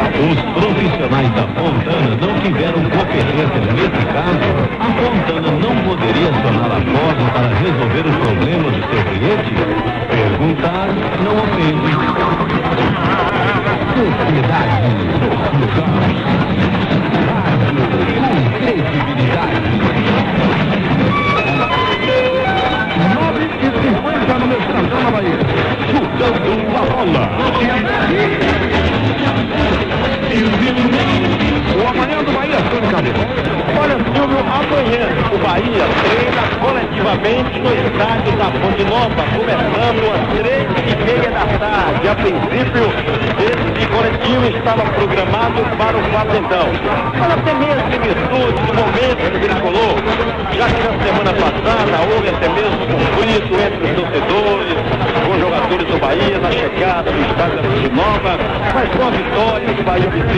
Os profissionais da Fontana não tiveram competência nesse caso. A Fontana não poderia acionar a Ford para resolver o problema do seu cliente? Perguntar não ofende. Sociedade Social. Rádio com credibilidade. 9h50 no meu Estadão na Bahia. Chutando a bola. O amanhã do Bahia, Antônio Cabelo. Olha, Silvio, amanhã o Bahia treina coletivamente no estádio da Fonte Nova, começando às 3h30 da tarde. A princípio, esse coletivo estava programado para o Fazendão. Mas até mesmo em virtude do momento do tricolor, já que na semana passada houve até mesmo conflito entre os torcedores, com os jogadores do Bahia na chegada do estádio da Fonte Nova, mas com a vitória do Bahia